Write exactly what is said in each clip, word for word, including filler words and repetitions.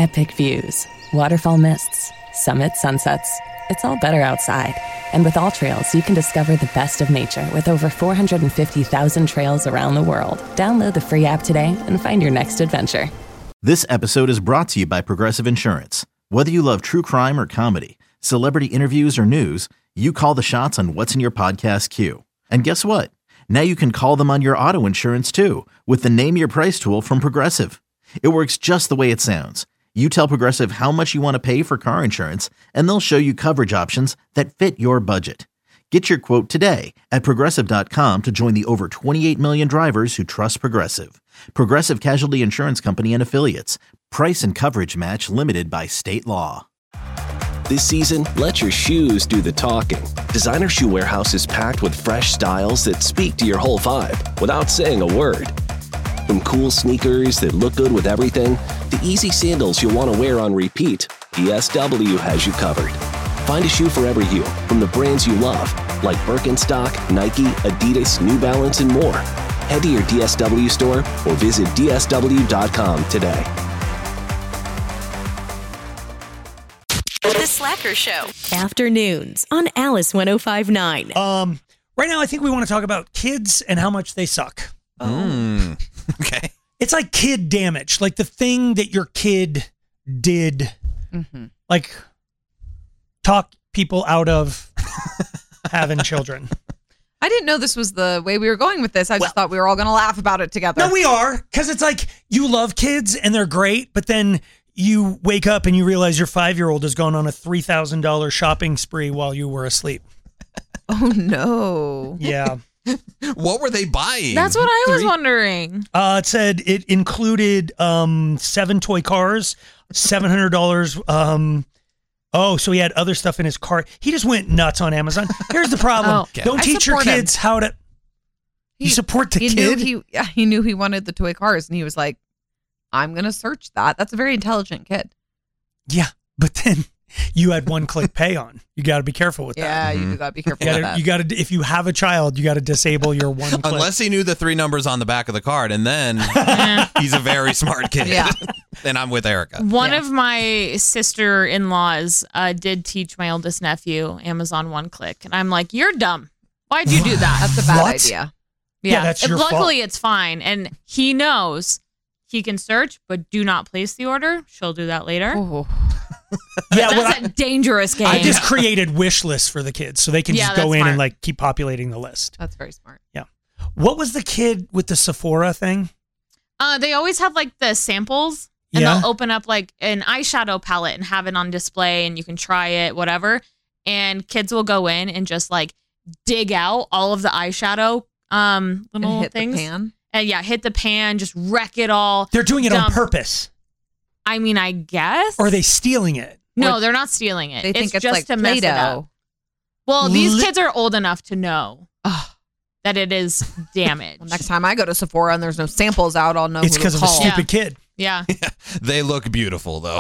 epic views, waterfall mists, summit sunsets. It's all better outside. And with All Trails, you can discover the best of nature with over four hundred fifty thousand trails around the world. Download the free app today and find your next adventure. This episode is brought to you by Progressive Insurance. Whether you love true crime or comedy, celebrity interviews or news, you call the shots on what's in your podcast queue. And guess what? Now you can call them on your auto insurance too with the Name Your Price tool from Progressive. It works just the way it sounds. You tell Progressive how much you want to pay for car insurance, and they'll show you coverage options that fit your budget. Get your quote today at Progressive dot com to join the over twenty-eight million drivers who trust Progressive. Progressive Casualty Insurance Company and Affiliates. Price and coverage match limited by state law. This season, let your shoes do the talking. Designer Shoe Warehouse is packed with fresh styles that speak to your whole vibe without saying a word. From cool sneakers that look good with everything, to easy sandals you'll want to wear on repeat, D S W has you covered. Find a shoe for every you, from the brands you love, like Birkenstock, Nike, Adidas, New Balance, and more. Head to your D S W store or visit D S W dot com today. The Slacker Show. Afternoons on Alice one oh five point nine. Um, right now, I think we want to talk about kids and how much they suck. Mm. Okay. It's like kid damage, like the thing that your kid did, Mm-hmm. like talk people out of having children. I didn't know this was the way we were going with this. I just Well- thought we were all going to laugh about it together. No, we are, because it's like you love kids and they're great, but then you wake up and you realize your five-year-old has gone on a three thousand dollars shopping spree while you were asleep. Oh, no. Yeah. What were they buying? That's what I was Three- wondering. Uh, it said it included um, seven toy cars, seven hundred dollars. Um, oh, so he had other stuff in his cart. He just went nuts on Amazon. Here's the problem. Oh. Okay. Don't I teach your support him. kids how to... You support the he kid? Knew he, yeah, he knew he wanted the toy cars, and he was like, I'm going to search that. That's a very intelligent kid. Yeah, but then you had one-click pay on. You got to be careful with Yeah, that. you got to be careful You with gotta, that. you gotta, if you have a child, you got to disable your one-click. Unless he knew the three numbers on the back of the card, and then he's a very smart kid. Yeah. And I'm with Erica. One Yeah. of my sister-in-laws uh, did teach my oldest nephew Amazon One Click, and I'm like, "You're dumb. Why'd you do that?" That's a bad What? idea. Yeah, that's And your luckily fault. it's fine, and he knows he can search, but do not place the order. She'll do that later. Oh. Yeah, That's what I, a dangerous game. I just created wish lists for the kids so they can Yeah, just go that's in smart. and like keep populating the list. That's very smart. What was the kid with the Sephora thing? Uh, they always have like the samples, and Yeah. they'll open up like an eyeshadow palette and have it on display, and you can try it, whatever. And kids will go in and just like dig out all of the eyeshadow um And little hit things. the pan. And yeah, hit the pan, just wreck it all. They're doing it on Dump. purpose. I mean, I guess. Or are they stealing it? No, Or- they're not stealing it. They think it's, just like to mess it up. Play-Doh. Well, these Li- kids are old enough to know Ugh. that it is damaged. Well, next time I go to Sephora and there's no samples out, I'll know It's who because to of a call. stupid kid. Yeah. They look beautiful, though.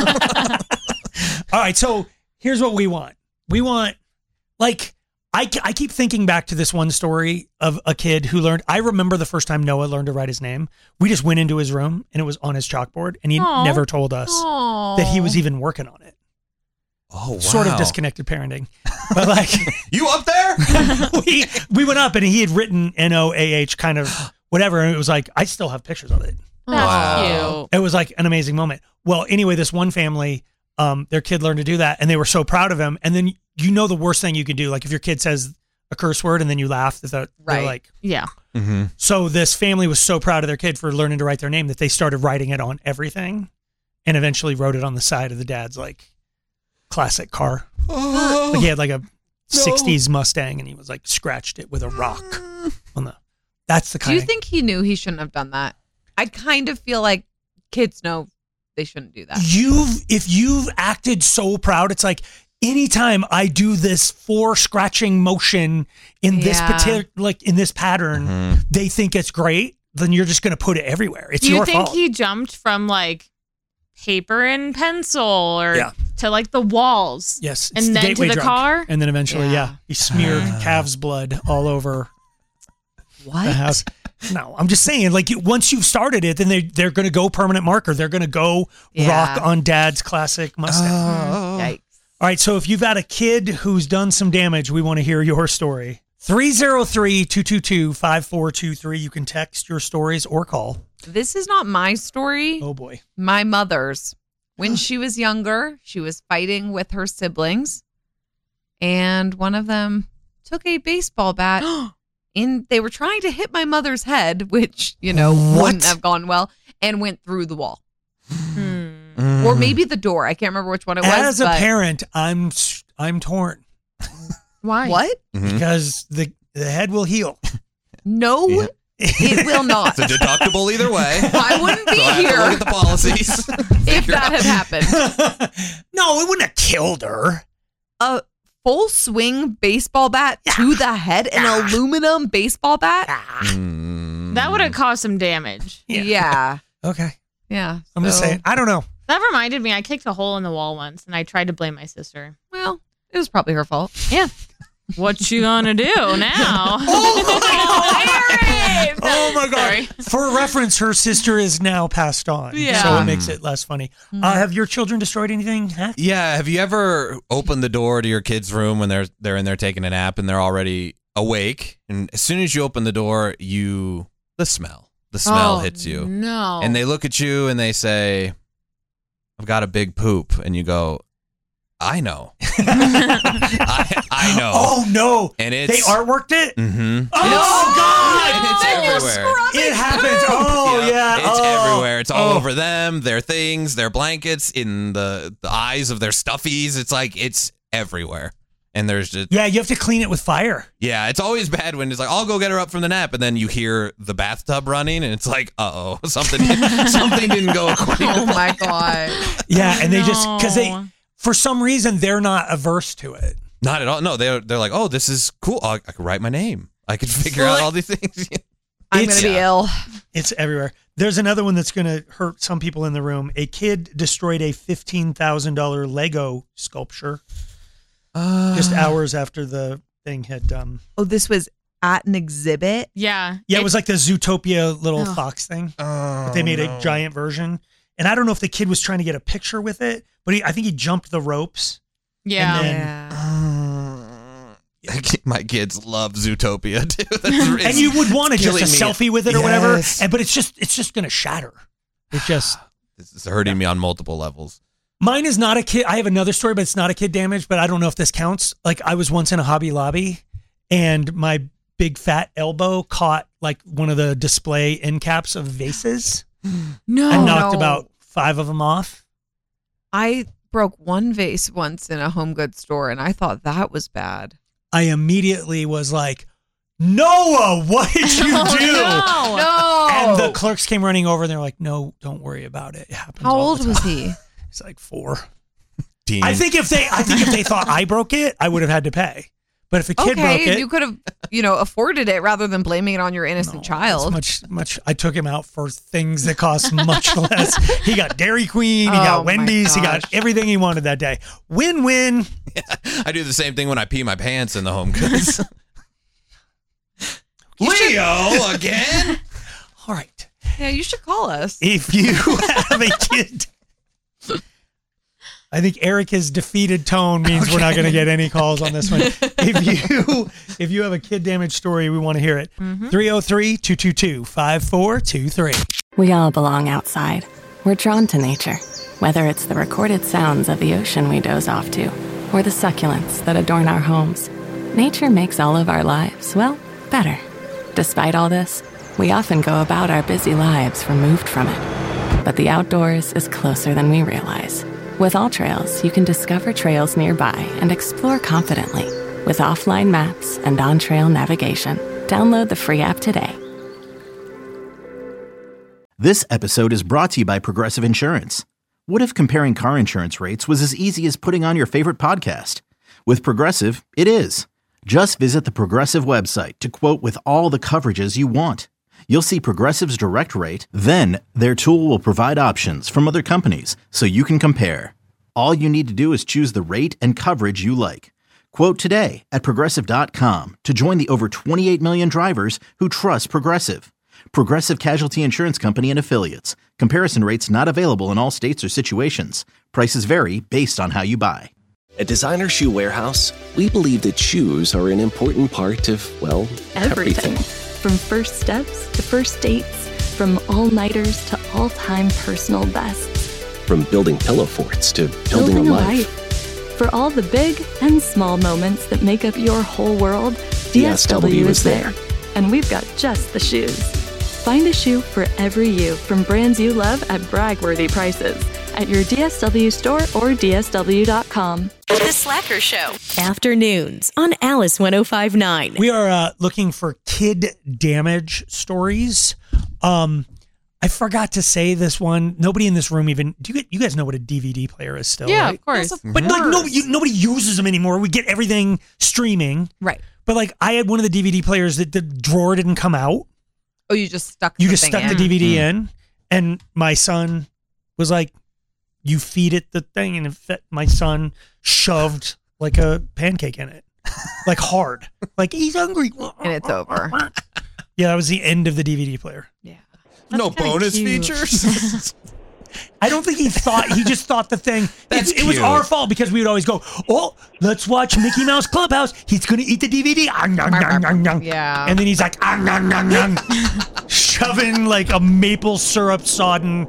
All right, so here's what we want. We want, like, I, I keep thinking back to this one story of a kid who learned, I remember the first time Noah learned to write his name. We just went into his room and it was on his chalkboard and he Aw. never told us Aw. that he was even working on it. Oh, wow. Sort of disconnected parenting. But like, You up there? we, we went up and he had written N O A H kind of whatever. And it was like, I still have pictures of it. That's Wow. cute. It was like an amazing moment. Well, anyway, this one family, um, their kid learned to do that and they were so proud of him. And then you know the worst thing you can do, like if your kid says a curse word and then you laugh, that they're Right. like. Yeah. Mm-hmm. So this family was so proud of their kid for learning to write their name that they started writing it on everything, and eventually wrote it on the side of the dad's like classic car. Oh, Like he had like a sixties Mustang and he was like scratched it with a rock on the. That's the Do kind. you of, think he knew he shouldn't have done that? I kind of feel like kids know they shouldn't do that. You've if you've acted so proud, it's like anytime I do this four scratching motion in this Yeah. particular like in this pattern, Mm-hmm. they think it's great. Then you're just gonna put it everywhere. It's Do you your think fault. he jumped from like paper and pencil or Yeah. to like the walls? Yes, it's And the then to gateway the drug. car? and then eventually, yeah, Yeah. he smeared calf's blood all over What? the house. No, I'm just saying, like, you- once you've started it, then they, they're going to go permanent marker. They're going to go Yeah. rock on dad's classic mustache. Oh. Yikes. All right, so if you've got a kid who's done some damage, we want to hear your story. three oh three, two two two, five four two three. You can text your stories or call. This is not my story. Oh, boy. My mother's. When she was younger, she was fighting with her siblings, and one of them took a baseball bat in. They were trying to hit my mother's head, which, you know, What? wouldn't have gone well, and went through the wall. Mm. Or maybe the door. I can't remember which one it was. As a but- parent, I'm I'm torn Why? What? Mhm. because the the head will heal. No, Yeah. it will not. It's a deductible either way. I wouldn't be So I have to here look at the policies. if that had happened. No, it wouldn't have killed her. A full swing baseball bat to the head, an aluminum baseball bat. Mm. That would have caused some damage. Yeah. Yeah, Okay, yeah. I'm just So, saying. I don't know. That reminded me, I kicked a hole in the wall once and I tried to blame my sister. Well, it was probably her fault. Yeah. What you gonna do now? Aaron! Oh my God! Sorry. For reference, her sister is now passed on, Yeah. so it makes it less funny. Uh, have your children destroyed anything? Huh? Yeah, have you ever opened the door to your kid's room when they're they're in there taking a nap and they're already awake, and as soon as you open the door, you the smell, the smell Oh, hits you, No. and they look at you and they say, "I've got a big poop," and you go, "I know, I, I know," Oh no! and They it's artworked it. Mm-hmm. Oh God! And it's everywhere. It happens. Oh yeah, It's oh. everywhere. It's all Oh. over them, their things, their blankets, in the, the eyes of their stuffies. It's like it's everywhere. And there's just Yeah, you have to clean it with fire. yeah, it's always bad when it's like, I'll go get her up from the nap, and then you hear the bathtub running, and it's like, uh oh, something something didn't go according Oh to my god! Yeah, and they just because they No. for some reason they're not averse to it. Not at all. No, they're they're like, oh, this is cool. I, I can write my name. I can figure Well, out all these things. I'm It's- gonna be ill. It's everywhere. There's another one that's going to hurt some people in the room. A kid destroyed a fifteen thousand dollars Lego sculpture Uh, just hours after the thing had. Um, Oh, this was at an exhibit. Yeah. yeah, it was like the Zootopia little Oh. fox thing. oh, But they made no. a giant version. And I don't know if the kid was trying to get a picture with it, but he, I think he jumped the ropes. Yeah. And then- Yeah. My kids love Zootopia too. That's And it's- you would want to it's just a killing me. selfie with it or whatever. Yes. And, but it's just it's just going to shatter. It just. This is hurting me on multiple levels. Mine is not a kid. I have another story, but it's not a kid damage, but I don't know if this counts. Like I was once in a Hobby Lobby and my big fat elbow caught like one of the display end caps of vases No. and knocked no. about five of them off. I broke one vase once in a home goods store, and I thought that was bad. I immediately was like, Noah, what did you Oh, do? no. No. And the clerks came running over and they're like, no, don't worry about it. It happens. How all old the was time." he? He's like four. Teen. I think if they I think if they thought I broke it, I would have had to pay. But if a kid broke Okay, it, you could have, you know, afforded it rather than blaming it on your innocent No, child. it's Much, much. I took him out for things that cost much less. He got Dairy Queen. He Oh, got my Wendy's. He got gosh. everything he wanted that day. Win-win. I do the same thing when I pee my pants in the home goods. Leo again? All right. Yeah, you should call us. If you have a kid, I think Erica's defeated tone means we're not going to get any calls on this one. If you if you have a kid damage story, we want to hear it. three oh three, two two two, five four two three. We all belong outside. We're drawn to nature, whether it's the recorded sounds of the ocean we doze off to, or the succulents that adorn our homes. Nature makes all of our lives, well, better. Despite all this, we often go about our busy lives removed from it. But the outdoors is closer than we realize. With All Trails, you can discover trails nearby and explore confidently. With offline maps and on-trail navigation, download the free app today. This episode is brought to you by Progressive Insurance. What if comparing car insurance rates was as easy as putting on your favorite podcast? With Progressive, it is. Just visit the Progressive website to quote with all the coverages you want. You'll see Progressive's direct rate, then their tool will provide options from other companies so you can compare. All you need to do is choose the rate and coverage you like. Quote today at progressive dot com to join the over twenty-eight million drivers who trust Progressive. Progressive Casualty Insurance Company and Affiliates. Comparison rates not available in all states or situations. Prices vary based on how you buy. At Designer Shoe Warehouse, we believe that shoes are an important part of, well, Everything. everything. From first steps to first dates, from all-nighters to all-time personal bests. From building pillow forts to building, a life. For all the big and small moments that make up your whole world, D S W is there. And we've got just the shoes. Find a shoe for every you from brands you love at brag-worthy prices at your D S W store or D S W dot com. The Slacker Show. Afternoons on Alice ten fifty-nine. We are uh, looking for kid damage stories. Um, I forgot to say this one. Nobody in this room even. Do you, you guys know what a D V D player is still? Yeah, right? of course. But like no, you, nobody uses them anymore. We get everything streaming. Right. But like I had one of the D V D players that the drawer didn't come out. Oh, you just stuck You the just thing stuck in. the D V D Mm. in, and my son was like, "You feed it the thing," and it fit, my son shoved like a pancake in it, like hard, like he's hungry, And it's over. Yeah, that was the end of the D V D player. Yeah. No kinda bonus cute. features. I don't think he thought. He just thought the thing. That's it, it was cute. our fault because we would always go, "Oh, let's watch Mickey Mouse Clubhouse. He's gonna eat the D V D." Ah, nom, nom, nom, nom. Yeah. And then he's like, ah, nom, nom, nom, shoving like a maple syrup sodden.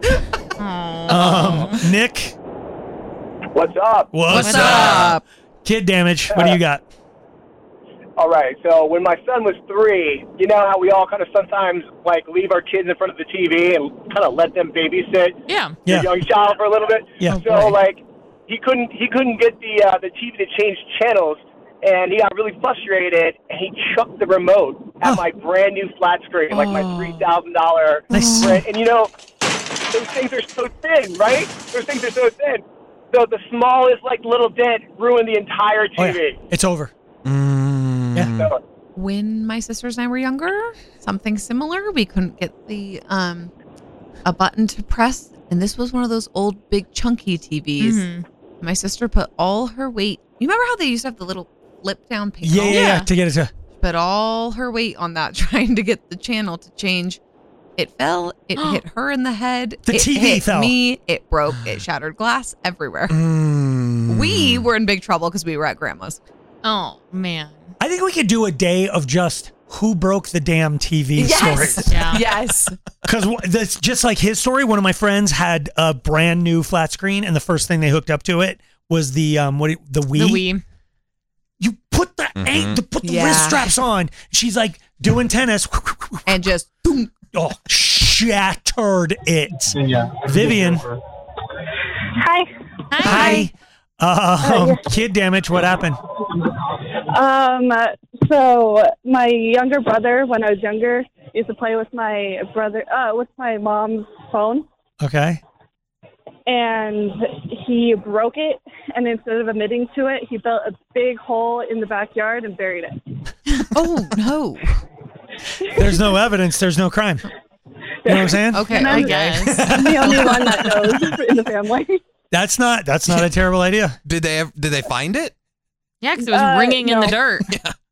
Um, Nick, What's up? what's, What's up? Kid damage. What do you got? All right, so when my son was three, you know how we all kind of sometimes like leave our kids in front of the T V and kind of let them babysit Yeah. Yeah. the young child for a little bit. Yeah. So Right. like he couldn't he couldn't get the uh, the T V to change channels, and he got really frustrated, and he chucked the remote at Oh. my brand new flat screen, like my three thousand dollar. Nice. And you know, those things are so thin, right? Those things are so thin. So the smallest like little dent ruined the entire T V. Oh, yeah. It's over. Yeah. So, When my sisters and I were younger, something similar. We couldn't get the um a button to press, and this was one of those old big chunky T Vs. Mhm. My sister put all her weight. You remember how they used to have the little flip down panel? Yeah, yeah, yeah. Yeah. To get it to. Put all her weight on that, trying to get the channel to change. It fell. It hit her in the head. The it T V hit fell. me. It broke. It shattered glass everywhere. Mm. We were in big trouble because we were at grandma's. Oh man. I think we could do a day of just who broke the damn T V stories. Yeah. Yes. Because that's just like his story. One of my friends had a brand new flat screen, and the first thing they hooked up to it was the um what it- the Wii. The Wii. You put the Mhm. ain't to put the Yeah. wrist straps on. She's like doing tennis. And just Oh, shattered it. Vivian, Hi. hi. Um, kid damage. What happened? Um, so my younger brother, when I was younger, used to play with my brother, uh, with my mom's phone, Okay. and he broke it. And instead of admitting to it, he built a big hole in the backyard and buried it. oh no. There's no evidence. There's no crime. You know what I'm saying? Okay, And I I'm- guess. I'm the only one that knows in the family. That's not. That's not a terrible idea. Did they ever, did they find it? Yeah, because it was Uh, ringing in the no. dirt.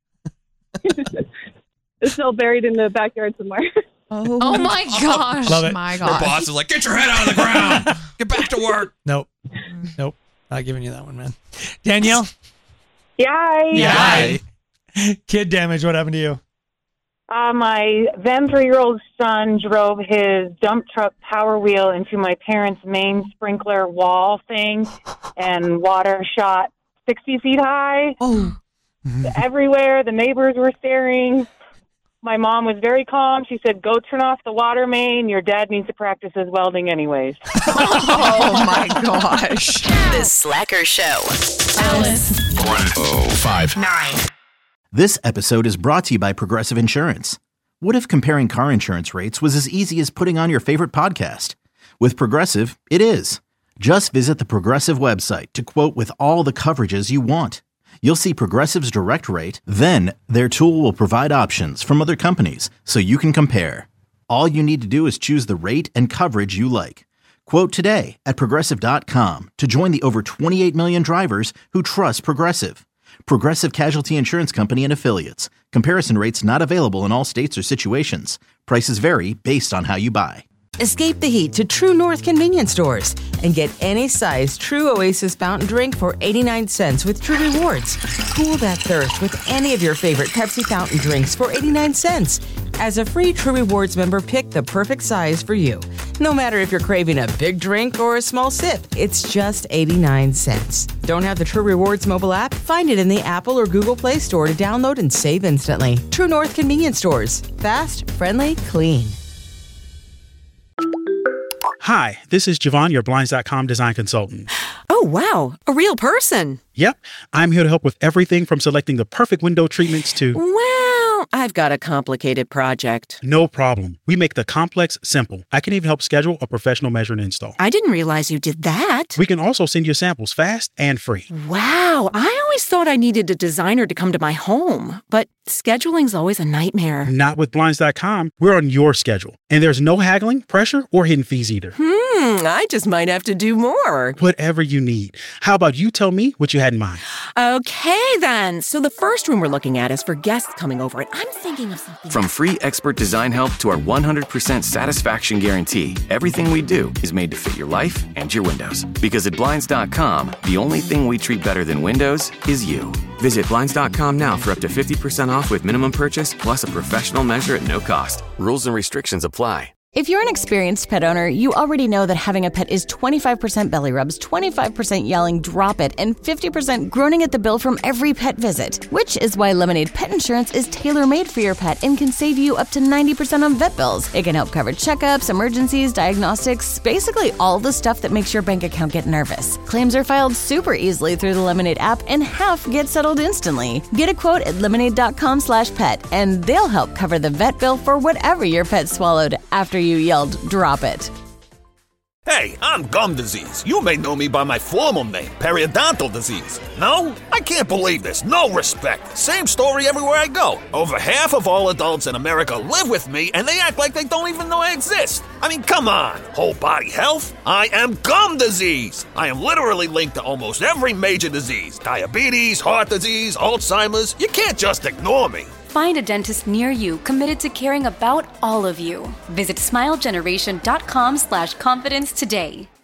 It's still buried in the backyard somewhere. Oh, Oh my gosh. Love it. my Her god. boss is like, get your head out of the ground. Get back to work. Nope. Nope. Not giving you that one, man. Danielle, Yeah. Yeah. kid damage. What happened to you? Uh, my then three-year-old son drove his dump truck Power Wheel into my parents' main sprinkler wall thing, and water shot sixty feet high. Oh. Everywhere. The neighbors were staring. My mom was very calm. She said, go turn off the water main. Your dad needs to practice his welding anyways. Oh my gosh. The Slacker Show. Alice. one oh five Nine. This episode is brought to you by Progressive Insurance. What if comparing car insurance rates was as easy as putting on your favorite podcast? With Progressive, it is. Just visit the Progressive website to quote with all the coverages you want. You'll see Progressive's direct rate, then their tool will provide options from other companies so you can compare. All you need to do is choose the rate and coverage you like. Quote today at Progressive dot com to join the over twenty-eight million drivers who trust Progressive. Progressive Casualty Insurance Company and Affiliates. Comparison rates not available in all states or situations. Prices vary based on how you buy. Escape the heat to True North convenience stores and get any size True Oasis fountain drink for eighty-nine cents with True Rewards. Cool that thirst with any of your favorite Pepsi fountain drinks for eighty-nine cents. As a free True Rewards member, pick the perfect size for you. No matter if you're craving a big drink or a small sip, it's just eighty-nine cents. Don't have the True Rewards mobile app? Find it in the Apple or Google Play Store to download and save instantly. True North convenience stores. Fast, friendly, clean. Hi, this is Javon, your Blinds dot com design consultant. Oh, wow. A real person. Yep. I'm here to help with everything from selecting the perfect window treatments to... Well, I've got a complicated project. No problem. We make the complex simple. I can even help schedule a professional measure and install. I didn't realize you did that. We can also send you samples fast and free. Wow. I always thought I needed a designer to come to my home, but scheduling's always a nightmare. Not with Blinds dot com. We're on your schedule. And there's no haggling, pressure, or hidden fees either. Hmm, I just might have to do more. Whatever you need. How about you tell me what you had in mind? Okay, then. So the first room we're looking at is for guests coming over, and I'm thinking of something. From free expert design help to our one hundred percent satisfaction guarantee, everything we do is made to fit your life and your windows. Because at Blinds dot com, the only thing we treat better than windows is you. Visit Blinds dot com now for up to fifty percent off with minimum purchase plus a professional measure at no cost. Rules and restrictions apply. If you're an experienced pet owner, you already know that having a pet is twenty-five percent belly rubs, twenty-five percent yelling, drop it, and fifty percent groaning at the bill from every pet visit. Which is why Lemonade Pet Insurance is tailor-made for your pet and can save you up to ninety percent on vet bills. It can help cover checkups, emergencies, diagnostics, basically all the stuff that makes your bank account get nervous. Claims are filed super easily through the Lemonade app, and half get settled instantly. Get a quote at lemonade dot com slash pet, and they'll help cover the vet bill for whatever your pet swallowed after you yelled, drop it. Hey, I'm gum disease. You may know me by my formal name, periodontal disease. No? I can't believe this. No respect. Same story everywhere I go. Over half of all adults in America live with me, and they act like they don't even know I exist. I mean, come on. Whole body health? I am gum disease. I am literally linked to almost every major disease. Diabetes, heart disease, Alzheimer's. You can't just ignore me. Find a dentist near you committed to caring about all of you. Visit smile generation dot com slash confidence today.